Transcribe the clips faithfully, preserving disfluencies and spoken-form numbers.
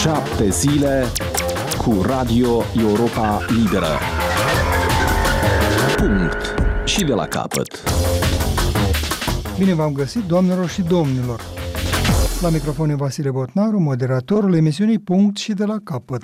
Șapte zile cu Radio Europa Liberă. Punct. Și de la capăt. Bine v-am găsit, doamnelor și domnilor. La microfon e Vasile Botnaru, moderatorul emisiunii Punct și de la capăt.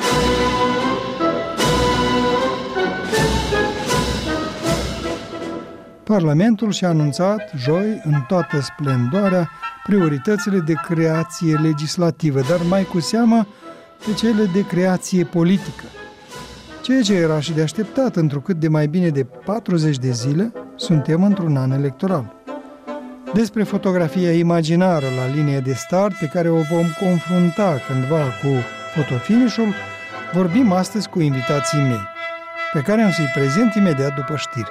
Parlamentul și-a anunțat joi, în toată splendoarea, prioritățile de creație legislativă, dar mai cu seamă pe cele de creație politică. Ceea ce era și de așteptat, întrucât de mai bine de patruzeci de zile suntem într-un an electoral. Despre fotografia imaginară la linie de start, pe care o vom confrunta cândva cu fotofinișul, vorbim astăzi cu invitații mei, pe care am să-i prezint imediat după știri.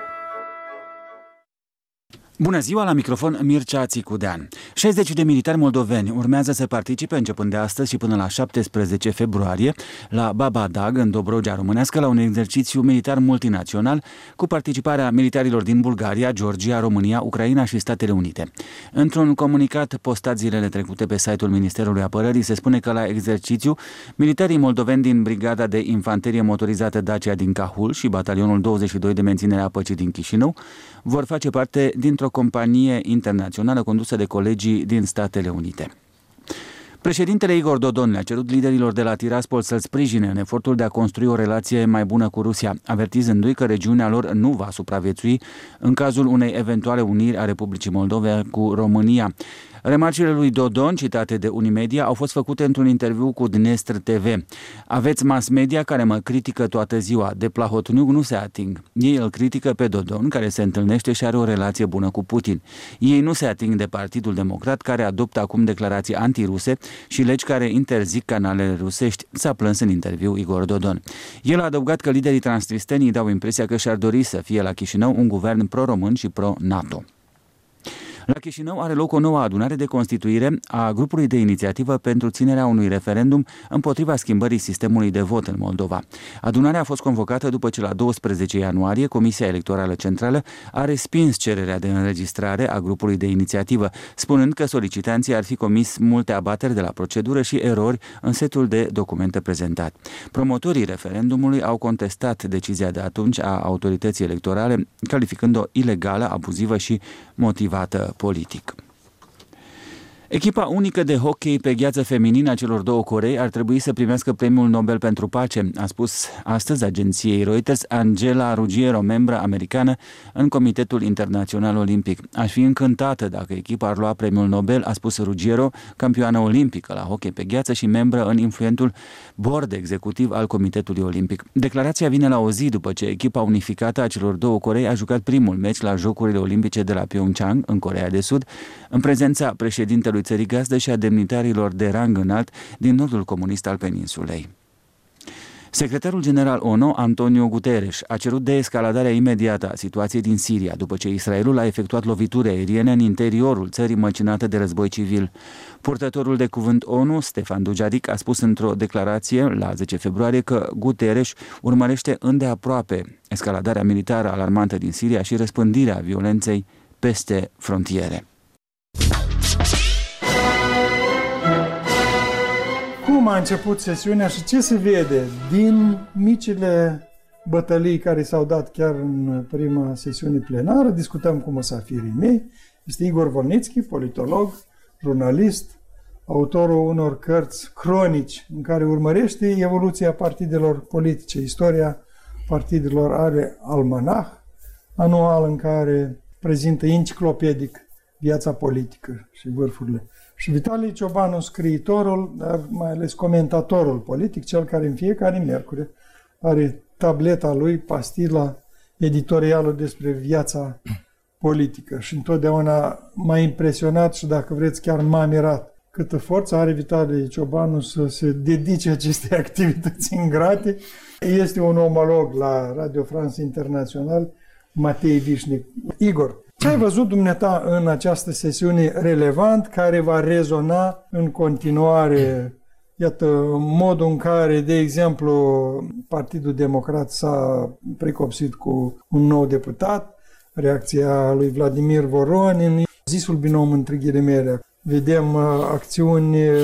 Bună ziua, la microfon Mircea Țicudean. șaizeci de militari moldoveni urmează să participe începând de astăzi și până la șaptesprezece februarie la Babadag, în Dobrogea românească, la un exercițiu militar multinațional cu participarea militarilor din Bulgaria, Georgia, România, Ucraina și Statele Unite. Într-un comunicat postat zilele trecute pe site-ul Ministerului Apărării se spune că la exercițiu militarii moldoveni din Brigada de Infanterie Motorizată Dacia din Cahul și Batalionul douăzeci și doi de Menținere a Păcii din Chișinău vor face parte dintr-o companie internațională condusă de colegii din Statele Unite. Președintele Igor Dodon le-a cerut liderilor de la Tiraspol să-l sprijine în efortul de a construi o relație mai bună cu Rusia, avertizându-i că regiunea lor nu va supraviețui în cazul unei eventuale uniri a Republicii Moldova cu România. Remarcile lui Dodon, citate de Unimedia, au fost făcute într-un interviu cu Dnestr T V. Aveți mass media care mă critică toată ziua. De Plahotniuc nu se ating. Ei îl critică pe Dodon, care se întâlnește și are o relație bună cu Putin. Ei nu se ating de Partidul Democrat, care adoptă acum declarații antiruse și legi care interzic canalele rusești, s-a plâns în interviu Igor Dodon. El a adăugat că liderii transnistenii dau impresia că și-ar dori să fie la Chișinău un guvern pro-român și pro-NATO. La Chișinău are loc o nouă adunare de constituire a grupului de inițiativă pentru ținerea unui referendum împotriva schimbării sistemului de vot în Moldova. Adunarea a fost convocată după ce la douăsprezece ianuarie Comisia Electorală Centrală a respins cererea de înregistrare a grupului de inițiativă, spunând că solicitanții ar fi comis multe abateri de la procedură și erori în setul de documente prezentat. Promotorii referendumului au contestat decizia de atunci a autorității electorale, calificând-o ilegală, abuzivă și motivată politic. Echipa unică de hockey pe gheață feminină a celor două Corei ar trebui să primească Premiul Nobel pentru Pace, a spus astăzi agenției Reuters Angela Ruggiero, membră americană în Comitetul Internațional Olimpic. Aș fi încântată dacă echipa ar lua Premiul Nobel, a spus Ruggiero, campioană olimpică la hockey pe gheață și membră în influentul board executiv al Comitetului Olimpic. Declarația vine la o zi după ce echipa unificată a celor două Corei a jucat primul meci la Jocurile Olimpice de la Pyeongchang, în Coreea de Sud, în prezența președintelui țării gazdă și a demnitarilor de rang înalt din nordul comunist al peninsulei. Secretarul general O N U, Antonio Guterres, a cerut deescaladarea imediată a situației din Siria, după ce Israelul a efectuat lovituri aeriene în interiorul țării măcinate de război civil. Purtătorul de cuvânt O N U, Stefan Dujarric, a spus într-o declarație la zece februarie că Guterres urmărește îndeaproape escaladarea militară alarmantă din Siria și răspândirea violenței peste frontiere. Cum a început sesiunea și ce se vede din micile bătălii care s-au dat chiar în prima sesiune plenară? Discutăm cu musafirii mei. Este Igor Volnitski, politolog, jurnalist, autorul unor cărți cronici în care urmărește evoluția partidelor politice, istoria partidelor, are almanah anual în care prezintă enciclopedic viața politică și vârfurile. Și Vitalie Ciobanu, scriitorul, dar mai ales comentatorul politic, cel care în fiecare miercuri are tableta lui, pastila editorială despre viața politică. Și întotdeauna m-a impresionat și, dacă vreți, chiar m-a mirat câtă forță are Vitalie Ciobanu să se dedice acestei activități ingrate. Este un omolog la Radio France International, Matei Vișnic. Igor, ce ai văzut dumneata în această sesiune relevant care va rezona în continuare? Iată, modul în care, de exemplu, Partidul Democrat s-a precopsit cu un nou deputat, reacția lui Vladimir Voronin, zisul binom între ghilimele. Vedem acțiuni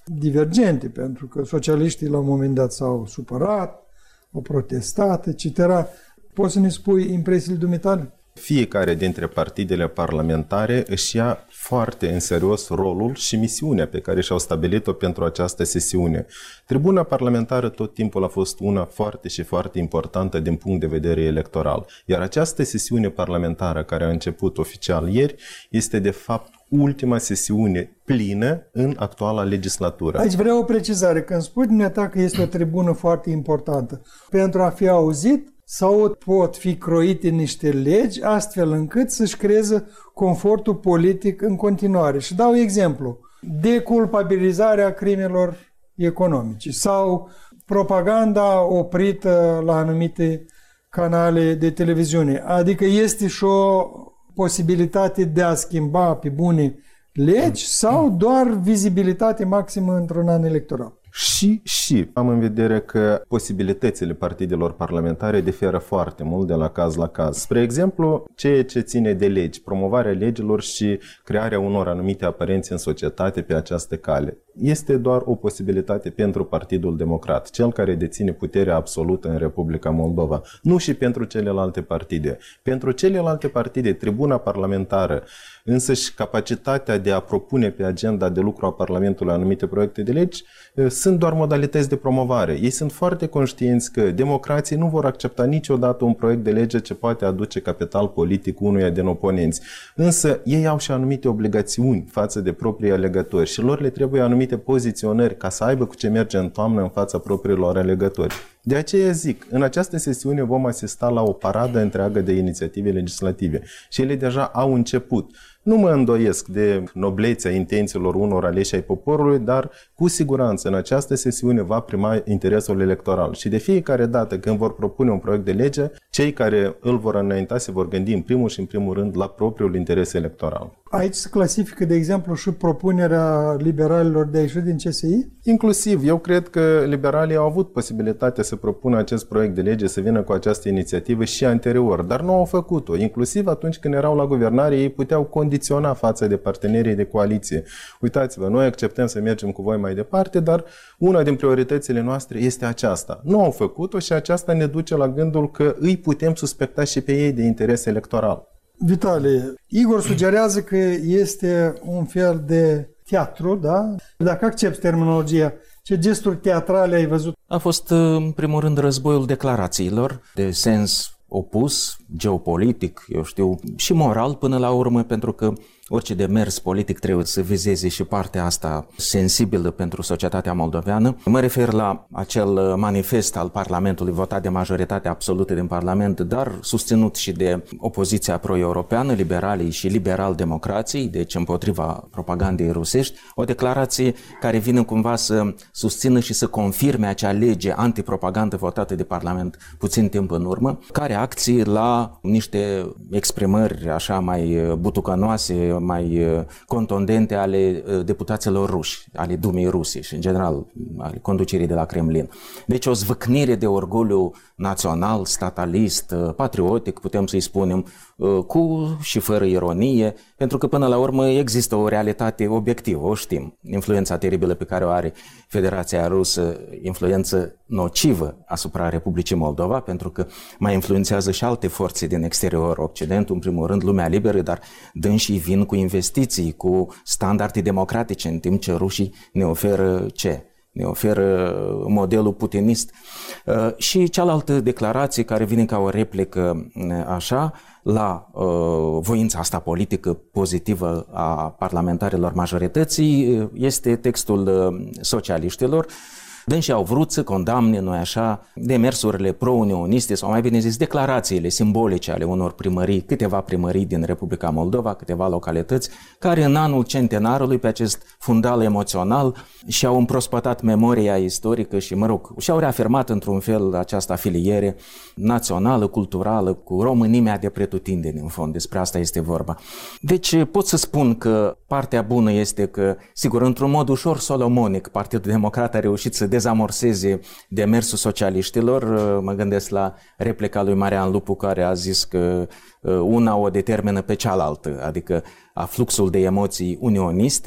divergente, pentru că socialiștii la un moment dat s-au supărat, au protestat, et cetera. Poți să ne spui impresiile dumitale? Fiecare dintre partidele parlamentare își ia foarte în serios rolul și misiunea pe care și-au stabilit-o pentru această sesiune. Tribuna parlamentară tot timpul a fost una foarte și foarte importantă din punct de vedere electoral. Iar această sesiune parlamentară care a început oficial ieri este de fapt ultima sesiune plină în actuala legislatură. Aici vreau o precizare. Când spui dumneata că este o tribună foarte importantă, pentru a fi auzit, sau pot fi croite niște legi astfel încât să-și creeze confortul politic în continuare. Și dau exemplu, deculpabilizarea crimelor economice sau propaganda oprită la anumite canale de televiziune. Adică este și o posibilitate de a schimba pe bune legi sau doar vizibilitate maximă într-un an electoral? Și, și am în vedere că posibilitățile partidelor parlamentare diferă foarte mult de la caz la caz. Spre exemplu, ceea ce ține de legi, promovarea legilor și crearea unor anumite aparențe în societate pe această cale. Este doar o posibilitate pentru Partidul Democrat, cel care deține puterea absolută în Republica Moldova, nu și pentru celelalte partide. Pentru celelalte partide, tribuna parlamentară, însăși capacitatea de a propune pe agenda de lucru a Parlamentului anumite proiecte de legi, sunt doar modalități de promovare. Ei sunt foarte conștienți că democrații nu vor accepta niciodată un proiect de lege ce poate aduce capital politic unuia din oponenți. Însă ei au și anumite obligațiuni față de proprii alegători și lor le trebuie anumite poziționări ca să aibă cu ce merge în toamnă în fața propriilor alegători. De aceea zic, în această sesiune vom asista la o paradă întreagă de inițiative legislative și ele deja au început. Nu mă îndoiesc de noblețea intențiilor unor aleși ai poporului, dar cu siguranță în această sesiune va prima interesul electoral și de fiecare dată când vor propune un proiect de lege, cei care îl vor înainta se vor gândi în primul și în primul rând la propriul interes electoral. Aici se clasifică, de exemplu, și propunerea liberalilor de a ieși din C S I? Inclusiv, eu cred că liberalii au avut posibilitatea să propună acest proiect de lege, să vină cu această inițiativă și anterior, dar nu au făcut-o. Inclusiv atunci când erau la guvernare, ei puteau condiționa față de partenerii de coaliție. Uitați-vă, noi acceptăm să mergem cu voi mai departe, dar una din prioritățile noastre este aceasta. Nu au făcut-o și aceasta ne duce la gândul că îi putem suspecta și pe ei de interes electoral. Vitale, Igor sugerează că este un fel de teatru, da? Dacă accepti terminologia, ce gesturi teatrale ai văzut? A fost, în primul rând, războiul declarațiilor de sens opus, geopolitic, eu știu, și moral până la urmă, pentru că orice demers politic trebuie să vizeze și partea asta sensibilă pentru societatea moldoveană. Mă refer la acel manifest al Parlamentului votat de majoritate absolută din Parlament, dar susținut și de opoziția pro-europeană, liberalii și liberal-democrații, deci împotriva propagandei rusești, o declarație care vine cumva să susțină și să confirme acea lege antipropagandă votată de Parlament puțin timp în urmă, ca reacții la niște exprimări așa mai butucănoase, mai contundente ale deputaților ruși, ale Dumei Rusiei și în general ale conducerii de la Kremlin. Deci o zvâcnire de orgoliu național, statalist, patriotic, putem să-i spunem, cu și fără ironie, pentru că până la urmă există o realitate obiectivă, o știm. Influența teribilă pe care o are Federația Rusă, influență nocivă asupra Republicii Moldova, pentru că mai influențează și alte forțe din exterior, Occidentul, în primul rând, lumea liberă, dar dânsii vin cu investiții, cu standarde democratice, în timp ce rușii ne oferă ce? Ne oferă modelul putinist. Și cealaltă declarație care vine ca o replică așa la voința asta politică pozitivă a parlamentarilor majorității este textul socialiștilor. Dânsii au vrut să condamne, noi așa, demersurile pro-unioniste sau mai bine zis declarațiile simbolice ale unor primării, câteva primării din Republica Moldova, câteva localități, care în anul centenarului pe acest fundal emoțional și-au împrospătat memoria istorică și, mă rog, și-au reafirmat într-un fel această afiliere națională, culturală, cu românimea de pretutindeni, în fond, despre asta este vorba. Deci pot să spun că partea bună este că, sigur, într-un mod ușor solomonic, Partidul Democrat a reușit să dezamorseze demersul socialiștilor. Mă gândesc la replica lui Marian Lupu, care a zis că una o determină pe cealaltă, adică a fluxul de emoții unioniste.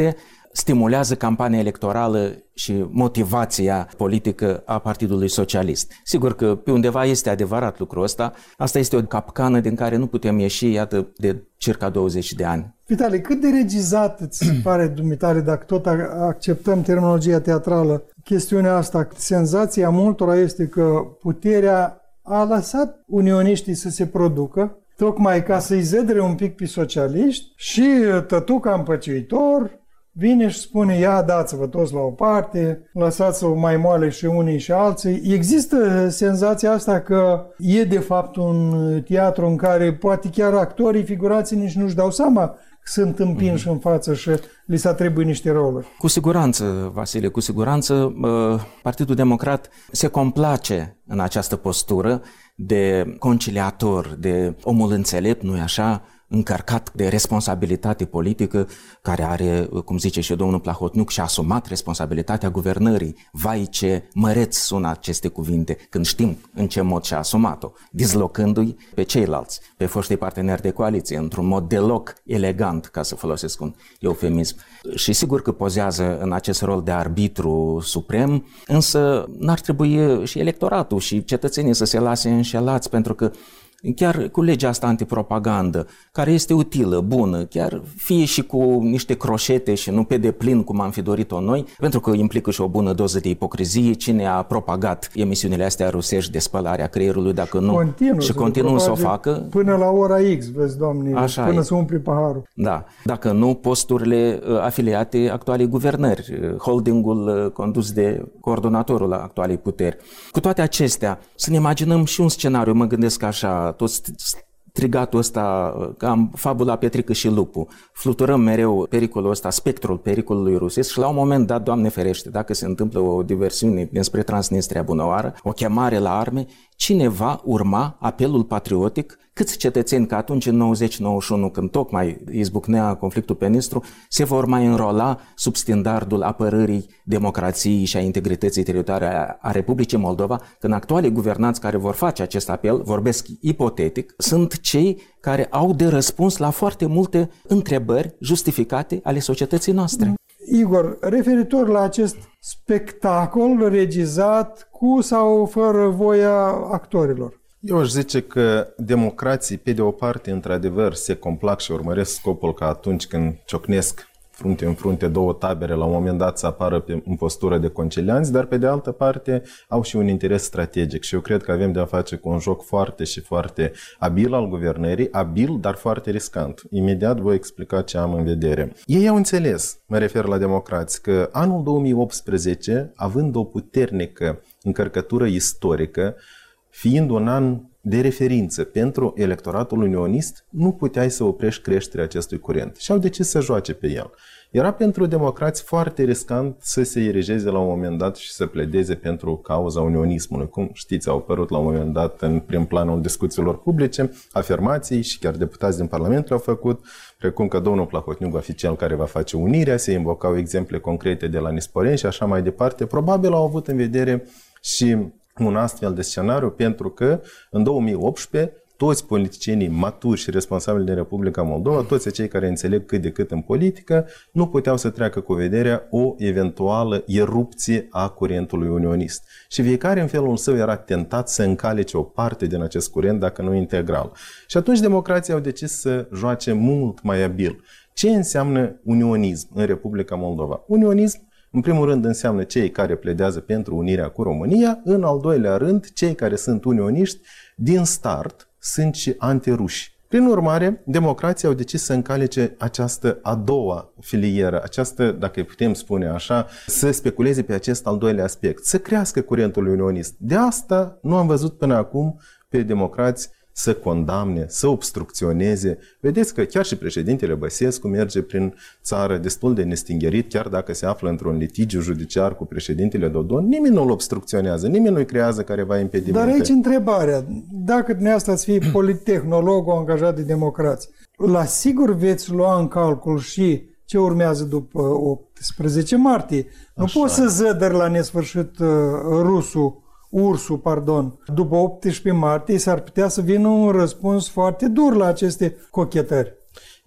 stimulează campania electorală și motivația politică a Partidului Socialist. Sigur că pe undeva este adevărat lucrul ăsta, asta este o capcană din care nu putem ieși, iată, de circa douăzeci de ani. Vitali, cât de regizat îți se pare dumitare, dacă tot acceptăm terminologia teatrală, chestiunea asta? Senzația multora este că puterea a lăsat unioniștii să se producă, tocmai ca să-i zădre un pic pe socialiști, și tătuca împăciuitor vine și spune: ia, dați-vă toți la o parte, lăsați-vă mai moale și unii și alții. Există senzația asta că e de fapt un teatru în care poate chiar actorii, figurații nici nu-și dau seama sunt împinși mm-hmm. în față și li se atribuie niște roluri. Cu siguranță, Vasile, cu siguranță Partidul Democrat se complace în această postură de conciliator, de omul înțelept, nu-i așa, încărcat de responsabilitate politică, care are, cum zice și domnul Plahotniuc, și-a asumat responsabilitatea guvernării. Vai, ce măreț sună aceste cuvinte când știm în ce mod și-a asumat-o, dislocându-i pe ceilalți, pe foștii parteneri de coaliție, într-un mod deloc elegant, ca să folosesc un eufemism. Și sigur că pozează în acest rol de arbitru suprem, însă n-ar trebui și electoratul și cetățenii să se lase înșelați, pentru că chiar cu legea asta antipropagandă, care este utilă, bună, chiar fie și cu niște croșete și nu pe deplin cum am fi dorit-o noi, pentru că implică și o bună doză de ipocrizie. Cine a propagat emisiunile astea rusești de spălarea creierului, dacă nu, continuu, și continuă să o facă până la ora X, vezi, Doamne, așa până e. să umpli paharul. Da, dacă nu, posturile afiliate actualei guvernări, holdingul condus de coordonatorul actualei puteri. Cu toate acestea, să ne imaginăm și un scenariu, mă gândesc așa, tot strigatul ăsta, cam fabula Petrică și Lupul. Fluturăm mereu pericolul ăsta, spectrul pericolului rusesc și la un moment dat, Doamne ferește, dacă se întâmplă o diversiune dinspre Transnistria bunăoară, o chemare la arme, cine va urma apelul patriotic? Câți cetățeni, că atunci în nouăzeci nouăzeci și unu, când tocmai izbucnea conflictul pe Nistru, se vor mai înrola sub standardul apărării democrației și a integrității teritoriale a Republicii Moldova, când actualii guvernanți care vor face acest apel, vorbesc ipotetic, sunt cei care au de răspuns la foarte multe întrebări justificate ale societății noastre. Igor, referitor la acest spectacol regizat cu sau fără voia actorilor, eu aș zice că democrații, pe de o parte, într-adevăr, se complac și urmăresc scopul ca atunci când ciocnesc frunte în frunte două tabere, la un moment dat să apară pe, în postură de concilianți, dar pe de altă parte au și un interes strategic și eu cred că avem de a face cu un joc foarte și foarte abil al guvernării, abil, dar foarte riscant. Imediat voi explica ce am în vedere. Ei au înțeles, mă refer la democrați, că anul două mii optsprezece, având o puternică încărcătură istorică, fiind un an de referință pentru electoratul unionist, nu puteai să oprești creșterea acestui curent și au decis să joace pe el. Era pentru democrați foarte riscant să se erigeze la un moment dat și să pledeze pentru cauza unionismului. Cum știți, au apărut la un moment dat în prim planul discuțiilor publice afirmații și chiar deputați din Parlament le-au făcut, precum că domnul Plahotniuc va fi cel care va face unirea, se invocau exemple concrete de la Nisporeni și așa mai departe. Probabil au avut în vedere și un astfel de scenariu, pentru că în două mii optsprezece toți politicienii maturi și responsabili din Republica Moldova, toți cei care înțeleg cât de cât în politică, nu puteau să treacă cu vederea o eventuală erupție a curentului unionist. Și fiecare în felul său era tentat să încalece o parte din acest curent, dacă nu integral. Și atunci democrații au decis să joace mult mai abil. Ce înseamnă unionism în Republica Moldova? Unionism, în primul rând, înseamnă cei care pledează pentru unirea cu România, în al doilea rând, cei care sunt unioniști din start sunt și antiruși. Prin urmare, democrații au decis să încalece această a doua filieră, această, dacă putem spune așa, să speculeze pe acest al doilea aspect, să crească curentul unionist. De asta nu am văzut până acum pe democrați să condamne, să obstrucționeze. Vedeți că chiar și președintele Băsescu merge prin țară destul de nestingerit, chiar dacă se află într-un litigiu judiciar cu președintele Dodon, nimeni nu-l obstrucționează, nimeni nu-i creează careva impedimente. Dar aici întrebarea, dacă dumneavoastră ați fi politehnolog angajat de democrați, la sigur veți lua în calcul și ce urmează după optsprezece martie. Nu Așa. poți să zădări la nesfârșit uh, rusul Ursul, pardon, după optsprezece martie s-ar putea să vină un răspuns foarte dur la aceste cochetări.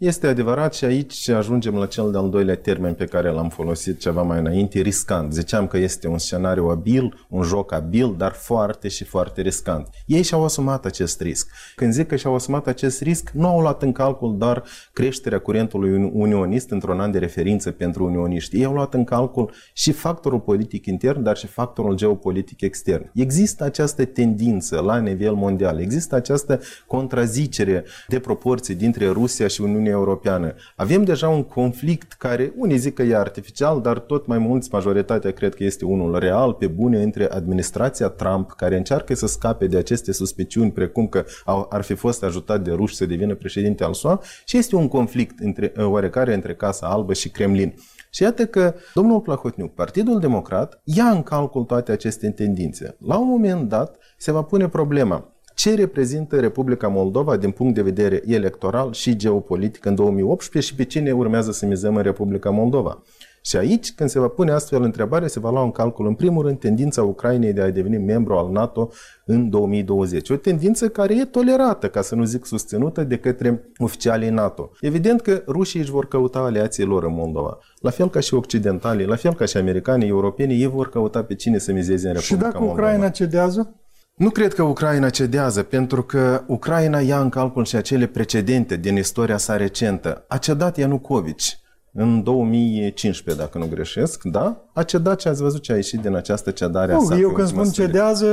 Este adevărat și aici ajungem la cel de-al doilea termen pe care l-am folosit ceva mai înainte, riscant. Ziceam că este un scenariu abil, un joc abil, dar foarte și foarte riscant. Ei și-au asumat acest risc. Când zic că și-au asumat acest risc, nu au luat în calcul doar creșterea curentului unionist într-un an de referință pentru unioniști. Ei au luat în calcul și factorul politic intern, dar și factorul geopolitic extern. Există această tendință la nivel mondial, există această contrazicere de proporții dintre Rusia și Uniunea Europeană. Avem deja un conflict care, unii zic că e artificial, dar tot mai mulți, majoritatea cred că este unul real, pe bune, între administrația Trump, care încearcă să scape de aceste suspiciuni, precum că ar fi fost ajutat de ruși să devină președinte al S U A, și este un conflict între, oarecare între Casa Albă și Kremlin. Și iată că domnul Plahotniuc, Partidul Democrat, ia în calcul toate aceste tendințe. La un moment dat se va pune problema: ce reprezintă Republica Moldova din punct de vedere electoral și geopolitic în două mii optsprezece și pe cine urmează să mizăm în Republica Moldova? Și aici, când se va pune astfel întrebare, se va lua în calcul, în primul rând, tendința Ucrainei de a deveni membru al NATO în două mii douăzeci. O tendință care e tolerată, ca să nu zic susținută, de către oficialii NATO. Evident că rușii își vor căuta aliații lor în Moldova. La fel ca și occidentalii, la fel ca și americanii, europenii, ei vor căuta pe cine să mizeze în Republica Moldova. Și dacă Ucraina cedează? Nu cred că Ucraina cedează, pentru că Ucraina ia în calcul și acele precedente din istoria sa recentă. A cedat Ianucovici în două mii cincisprezece, dacă nu greșesc, da? A cedat și ați văzut ce a ieșit din această cedare a sa. Eu când spun cedează,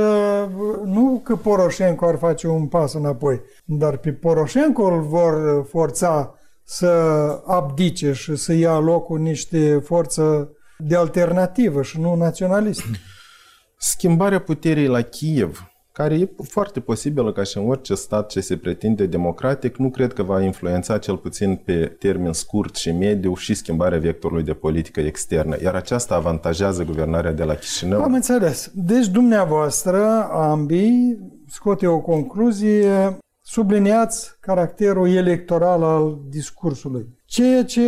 nu că Poroșenko ar face un pas înapoi, dar pe Poroșenko îl vor forța să abdice și să ia locul niște forță de alternativă și nu naționalistă. Schimbarea puterii la Kiev, care e foarte posibilă ca și în orice stat ce se pretinde democratic, nu cred că va influența cel puțin pe termen scurt și mediu și schimbarea vectorului de politică externă, iar aceasta avantajează guvernarea de la Chișinău. Am înțeles. Deci dumneavoastră, ambii, scoate o concluzie, subliniați caracterul electoral al discursului. Ceea ce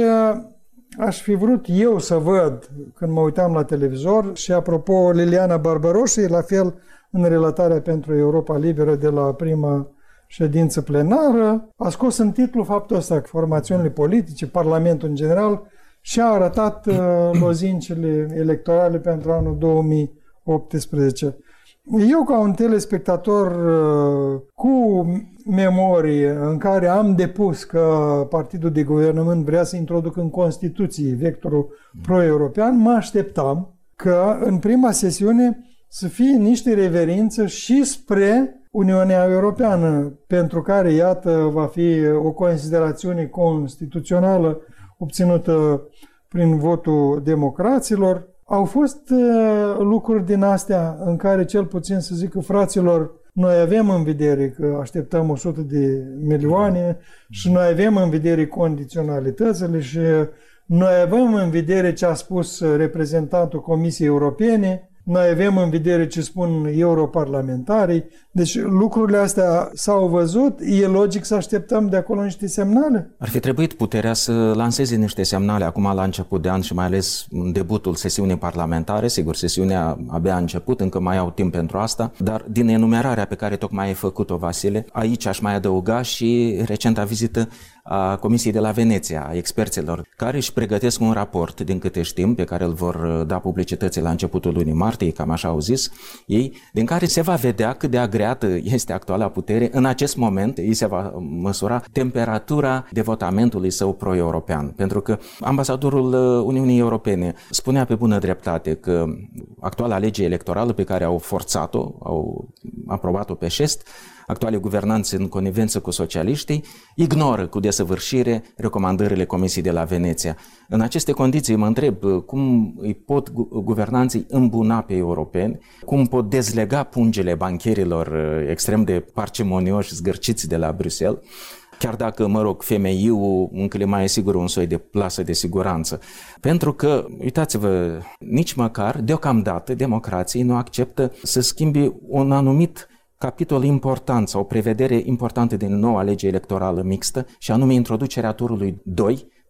aș fi vrut eu să văd când mă uitam la televizor, și apropo, Liliana Barbaroși, la fel în relatarea pentru Europa Liberă de la prima ședință plenară, a scos în titlu faptul ăsta că formațiunile politice, Parlamentul în general, și-a arătat uh, lozincile electorale pentru anul două mii optsprezece. Eu, ca un telespectator uh, cu memorie în care am depus că partidul de guvernământ vrea să introducă în Constituție vectorul pro-european, mă așteptam că în prima sesiune să fie niște reverință și spre Uniunea Europeană, pentru care, iată, va fi o considerațiune constituțională obținută prin votul democraților. Au fost uh, lucruri din astea în care, cel puțin să zic că, fraților, noi avem în vedere că așteptăm o sută de milioane și noi avem în vedere condiționalitățile și noi avem în vedere ce a spus reprezentantul Comisiei Europene, noi avem în vedere ce spun europarlamentarii. Deci lucrurile astea s-au văzut. E logic să așteptăm de acolo niște semnale? Ar fi trebuit puterea să lanseze niște semnale acum la început de an și mai ales în debutul sesiunii parlamentare. Sigur, sesiunea abia a început, încă mai au timp pentru asta, dar din enumerarea pe care tocmai ai făcut-o, Vasile, aici aș mai adăuga și recenta vizită a Comisiei de la Veneția, a experților, care își pregătesc un raport, din câte știm, pe care îl vor da publicității la începutul lunii martie, cam așa au zis ei, din care se va vedea cât de agreată este actuala putere. În acest moment îi se va măsura temperatura devotamentului său pro-european. Pentru că ambasadorul Uniunii Europene spunea pe bună dreptate că actuala lege electorală pe care au forțat-o, au aprobat-o pe șest, actuale guvernanți în connivență cu socialiștii, ignoră cu desăvârșire recomandările Comisiei de la Veneția. În aceste condiții mă întreb cum îi pot guvernanții îmbuna pe europeni, cum pot dezlega pungile bancherilor extrem de parcimonioși, zgârciți de la Bruxelles, chiar dacă, mă rog, F M I-ul încă le mai e sigur un soi de plasă de siguranță. Pentru că, uitați-vă, nici măcar, deocamdată, democrații nu acceptă să schimbe un anumit capitol important sau o prevedere importantă din noua lege electorală mixtă, și anume introducerea turului doi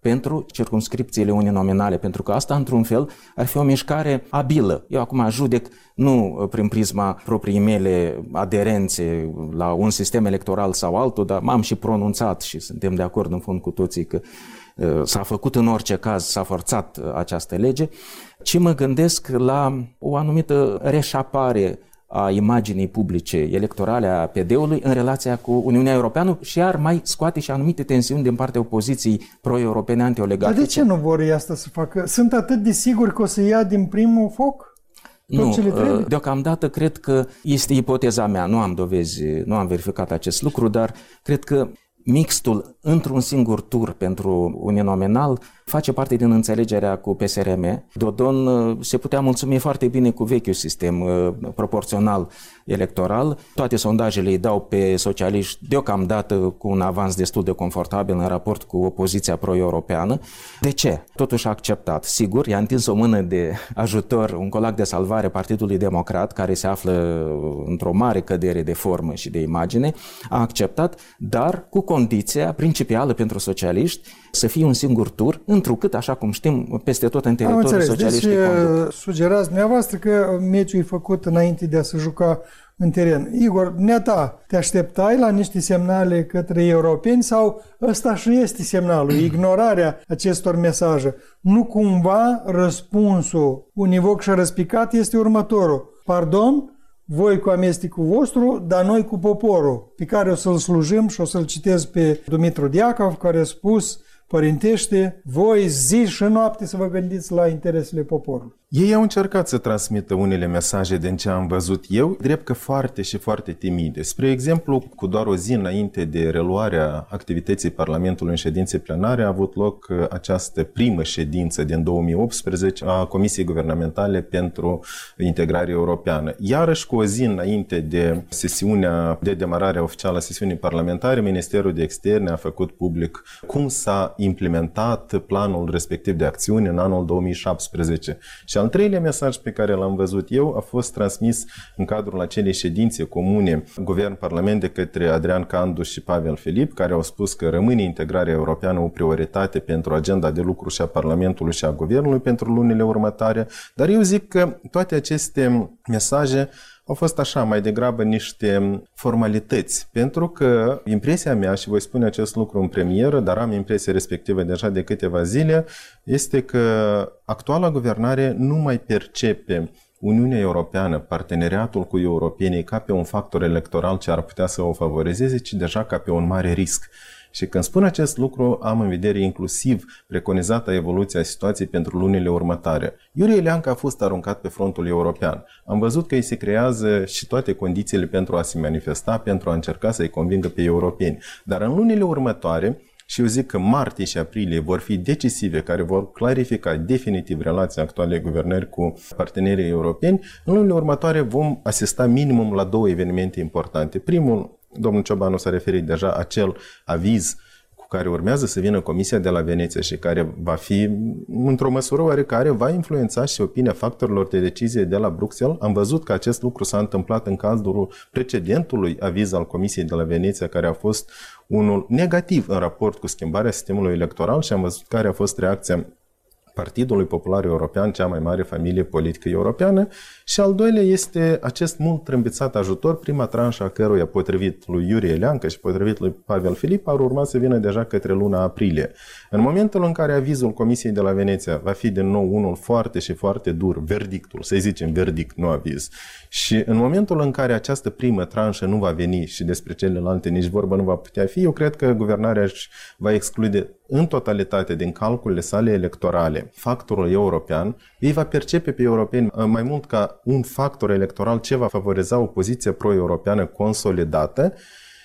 pentru circumscripțiile uninominale, pentru că asta, într-un fel, ar fi o mișcare abilă. Eu acum judec nu prin prisma proprii mele aderențe la un sistem electoral sau altul, dar m-am și pronunțat și suntem de acord în fond cu toții că s-a făcut în orice caz, s-a forțat această lege, ci mă gândesc la o anumită reșapare a imaginii publice electorale a P D-ului în relația cu Uniunea Europeană și ar mai scoate și anumite tensiuni din partea opoziției pro-europene anti-oligarhice. Dar de ce nu vor ei asta să facă? Sunt atât de siguri că o să ia din primul foc? Nu, deocamdată cred că este ipoteza mea, nu am dovezi, nu am verificat acest lucru, dar cred că mixtul într-un singur tur pentru uninominal face parte din înțelegerea cu P S R M. Dodon se putea mulțumi foarte bine cu vechiul sistem proporțional electoral. Toate sondajele îi dau pe socialiști deocamdată cu un avans destul de confortabil în raport cu opoziția pro-europeană. De ce? Totuși a acceptat. Sigur, i-a întins o mână de ajutor, un colac de salvare Partidului Democrat, care se află într-o mare cădere de formă și de imagine. A acceptat, dar cu condiția principială pentru socialiști să fie un singur tur, întrucât, așa cum știm, peste tot în teritoriul socialiștii deci, conduc. Sugerați dumneavoastră că meciul e făcut înainte de a se juca în teren. Igor, neata, te așteptai la niște semnale către europeni sau ăsta și este semnalul, ignorarea acestor mesaje? Nu cumva răspunsul univoc și răspicat este următorul. Pardon? Voi cu amestecul vostru, dar noi cu poporul, pe care o să-l slujim și o să-l citez pe Dumitru Diacov, care a spus părintește, voi zi și noapte să vă gândiți la interesele poporului. Ei au încercat să transmită unele mesaje din ce am văzut eu, drept că foarte și foarte timide. Spre exemplu, cu doar o zi înainte de reluarea activității Parlamentului în ședințe plenare, a avut loc această primă ședință din două mii optsprezece a Comisiei Guvernamentale pentru Integrare Europeană. Iarăși, cu o zi înainte de sesiunea de demarare oficială a sesiunii parlamentare, Ministerul de Externe a făcut public cum s-a implementat planul respectiv de acțiune în anul două mii șaptesprezece. Și al treilea mesaj pe care l-am văzut eu a fost transmis în cadrul acelei ședințe comune Guvern-Parlament de către Adrian Candu și Pavel Filip, care au spus că rămâne integrarea europeană o prioritate pentru agenda de lucru și a Parlamentului și a Guvernului pentru lunile următoare. Dar eu zic că toate aceste mesaje au fost așa, mai degrabă niște formalități, pentru că impresia mea, și voi spune acest lucru în premieră, dar am impresia respectivă deja de câteva zile, este că actuala guvernare nu mai percepe Uniunea Europeană, parteneriatul cu europenii, ca pe un factor electoral ce ar putea să o favorizeze, ci deja ca pe un mare risc. Și când spun acest lucru, am în vedere inclusiv preconizata evoluția situației pentru lunile următoare. Iurie Leancă a fost aruncat pe frontul european. Am văzut că îi se creează și toate condițiile pentru a se manifesta, pentru a încerca să-i convingă pe europeni. Dar în lunile următoare, și eu zic că martie și aprilie vor fi decisive, care vor clarifica definitiv relația actualei guvernări cu partenerii europeni, în lunile următoare vom asista minimum la două evenimente importante. Primul, domnul Ciobanu s-a referit deja, acel aviz cu care urmează să vină Comisia de la Veneția și care va fi, într-o măsură oarecare, va influența și opinia factorilor de decizie de la Bruxelles. Am văzut că acest lucru s-a întâmplat în cadrul precedentului aviz al Comisiei de la Veneția, care a fost unul negativ în raport cu schimbarea sistemului electoral și am văzut care a fost reacția Partidului Popular European, cea mai mare familie politică europeană, și al doilea este acest mult trâmbițat ajutor, prima tranșă a căruia, potrivit lui Iurie Leancă și potrivit lui Pavel Filip, ar urma să vină deja către luna aprilie. În momentul în care avizul Comisiei de la Veneția va fi din nou unul foarte și foarte dur, verdictul, să zicem verdict, nu aviz, și în momentul în care această primă tranșă nu va veni și despre celelalte nici vorba nu va putea fi, eu cred că guvernarea își va exclude în totalitate din calculele sale electorale factorul european, ei va percepe pe europeni mai mult ca un factor electoral ce va favoriza o poziție pro-europeană consolidată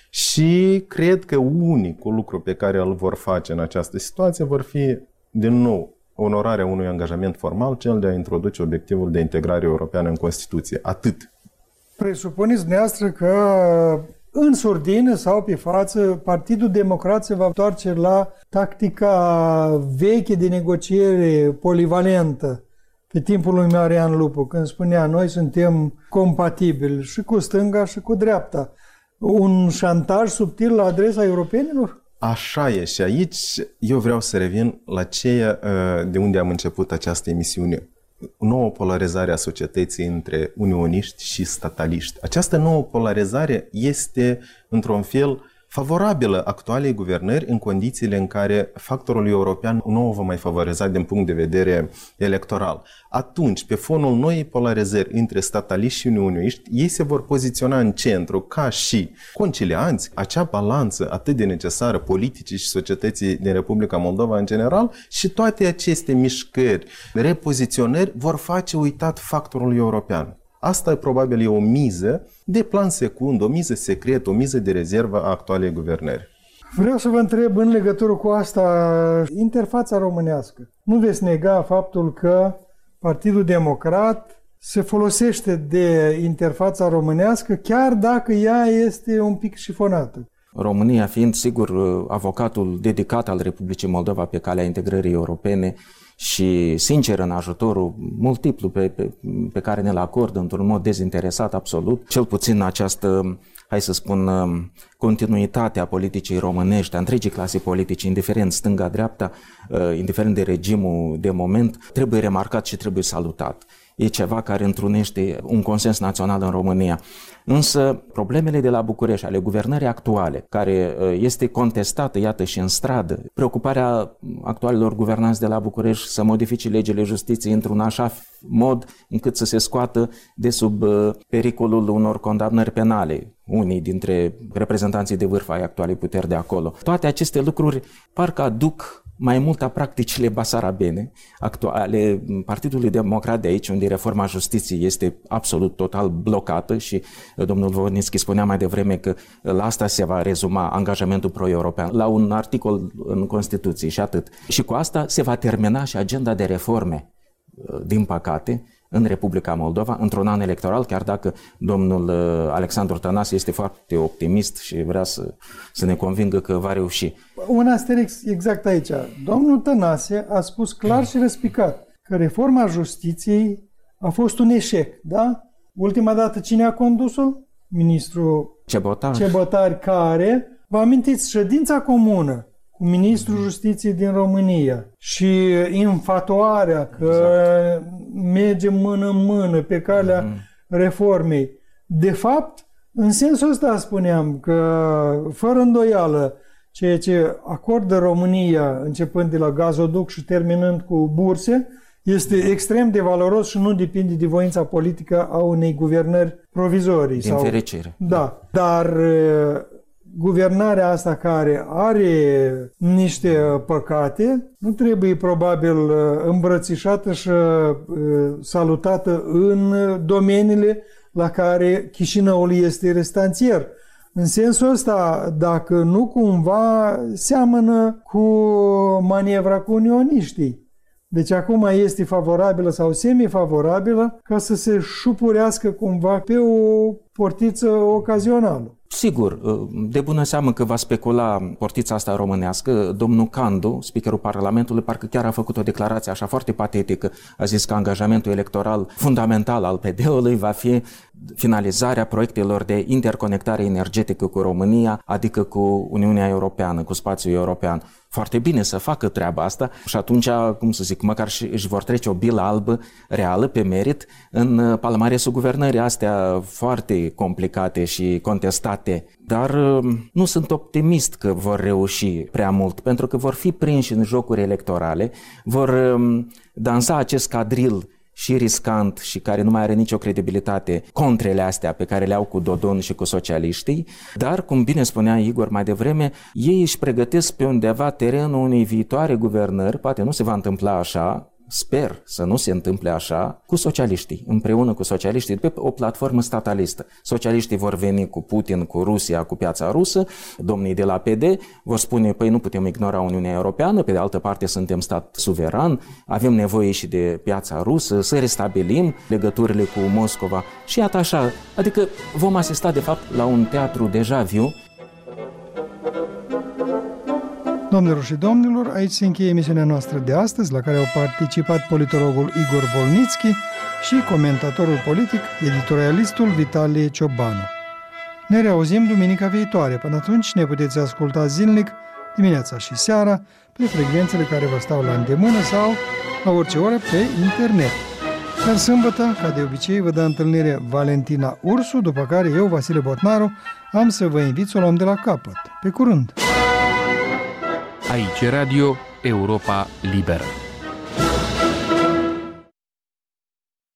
și cred că unicul lucru pe care îl vor face în această situație vor fi, din nou, onorarea unui angajament formal, cel de a introduce obiectivul de integrare europeană în Constituție. Atât. Presupuneți dumneavoastră că în surdină sau pe față, Partidul Democrat se va întoarce la tactica veche de negociere polivalentă pe timpul lui Marian Lupu, când spunea noi suntem compatibili și cu stânga și cu dreapta. Un șantaj subtil la adresa europenilor? Așa e și aici eu vreau să revin la ceea de unde am început această emisiune. Nouă polarizare a societății între unioniști și stataliști. Această nouă polarizare este, într-un fel, favorabilă actualei guvernări în condițiile în care factorul european nu o va mai favoriza din punct de vedere electoral. Atunci, pe fonul noii polarizări între stataliști și unioniști, ei se vor poziționa în centru ca și concilianți, acea balanță atât de necesară politicii și societății din Republica Moldova în general, și toate aceste mișcări, repoziționări vor face uitat factorul european. Asta probabil e o miză de plan secund, o miză secret, o miză de rezervă a actualei guvernări. Vreau să vă întreb în legătură cu asta, interfața românească. Nu veți nega faptul că Partidul Democrat se folosește de interfața românească, chiar dacă ea este un pic șifonată. România fiind, sigur, avocatul dedicat al Republicii Moldova pe calea integrării europene și sincer în ajutorul multiplu pe, pe, pe care ne-l acordă într-un mod dezinteresat absolut, cel puțin această, hai să spun, continuitatea politicii românești, a întregii clase politice, indiferent stânga-dreapta, indiferent de regimul de moment, trebuie remarcat și trebuie salutat. E ceva care întrunește un consens național în România. Însă problemele de la București, ale guvernării actuale, care este contestată, iată, și în stradă, preocuparea actualilor guvernanți de la București să modifice legile justiției într-un așa mod încât să se scoată de sub pericolul unor condamnări penale unii dintre reprezentanții de vârf ai actualei puteri de acolo. Toate aceste lucruri parcă aduc mai mult a practicile basarabene actuale Partidului Democrat de aici, unde reforma justiției este absolut total blocată și domnul Voronitschi spunea mai devreme că la asta se va rezuma angajamentul pro-european, la un articol în Constituție și atât. Și cu asta se va termina și agenda de reforme, din păcate, în Republica Moldova, într-un an electoral, chiar dacă domnul Alexandru Tănase este foarte optimist și vrea să, să ne convingă că va reuși. Un asterix exact aici. Domnul Tănase a spus clar și răspicat că reforma justiției a fost un eșec, da? Ultima dată cine a condus-o? Ministrul Cebotar. Cebotar, care, vă amintiți, ședința comună cu ministrul justiției din România și infatuarea că exact. merge mână-mână pe calea mm. reformei. De fapt, în sensul ăsta spuneam că, fără îndoială, ceea ce acordă România, începând de la gazoduc și terminând cu burse, este extrem de valoros și nu depinde de voința politică a unei guvernări provizorii. Din sau... fericire. Da, dar guvernarea asta care are niște păcate nu trebuie probabil îmbrățișată și salutată în domeniile la care Chișinăul este restanțier. În sensul ăsta, dacă nu cumva seamănă cu manievra cu unioniștii. Deci acum este favorabilă sau semifavorabilă ca să se șupurească cumva pe o portiță ocazională. Sigur, de bună seamă că va specula portița asta românească. Domnul Candu, speakerul Parlamentului, parcă chiar a făcut o declarație așa foarte patetică. A zis că angajamentul electoral fundamental al P D-ului va fi finalizarea proiectelor de interconectare energetică cu România, adică cu Uniunea Europeană, cu spațiul european. Foarte bine să facă treaba asta și atunci, cum să zic, măcar și își vor trece o bilă albă reală pe merit în palmaresul guvernării astea foarte complicate și contestate. Dar nu sunt optimist că vor reuși prea mult, pentru că vor fi prinși în jocuri electorale, vor dansa acest cadril și riscant și care nu mai are nicio credibilitate, contrele astea pe care le au cu Dodon și cu socialiștii, dar, cum bine spunea Igor mai devreme, ei își pregătesc pe undeva terenul unei viitoare guvernări, poate nu se va întâmpla așa, sper să nu se întâmple așa, cu socialiștii, împreună cu socialiștii, pe o platformă statalistă. Socialiștii vor veni cu Putin, cu Rusia, cu piața rusă, domnii de la P D vor spune, păi nu putem ignora Uniunea Europeană, pe de altă parte suntem stat suveran, avem nevoie și de piața rusă, să restabilim legăturile cu Moscova și iată așa, adică vom asista de fapt la un teatru deja viu. Doamnelor și domnilor, aici se încheie emisiunea noastră de astăzi, la care au participat politologul Igor Volnitschi și comentatorul politic, editorialistul Vitalie Ciobanu. Ne reauzim duminica viitoare. Până atunci ne puteți asculta zilnic dimineața și seara, pe frecvențele care vă stau la îndemână sau la orice oră pe internet. Iar sâmbătă, ca de obicei, vă dă întâlnire Valentina Ursu, după care eu, Vasile Botnaru, am să vă invit să o luăm de la capăt. Pe curând! Aici Radio Europa Liberă.